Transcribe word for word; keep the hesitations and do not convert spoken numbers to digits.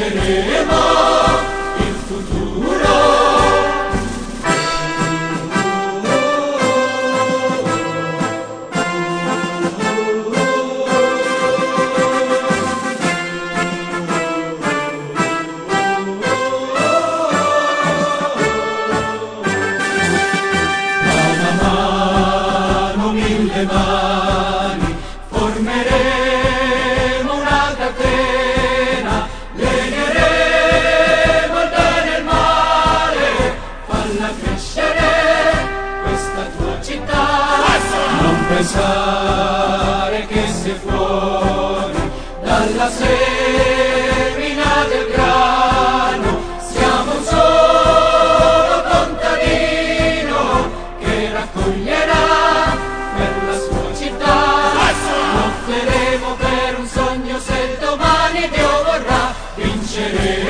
vinceremo il futuro. Mano a mano, mille mani, formeremo una catena, legheremo il bene e il male, falla crescere questa tua città. Non pensare che sei fuori dalla semina del grano, siamo un solo contadino che raccoglierà per la sua città. Lotteremo per un sogno, se domani Dio vorrà, vinceremo.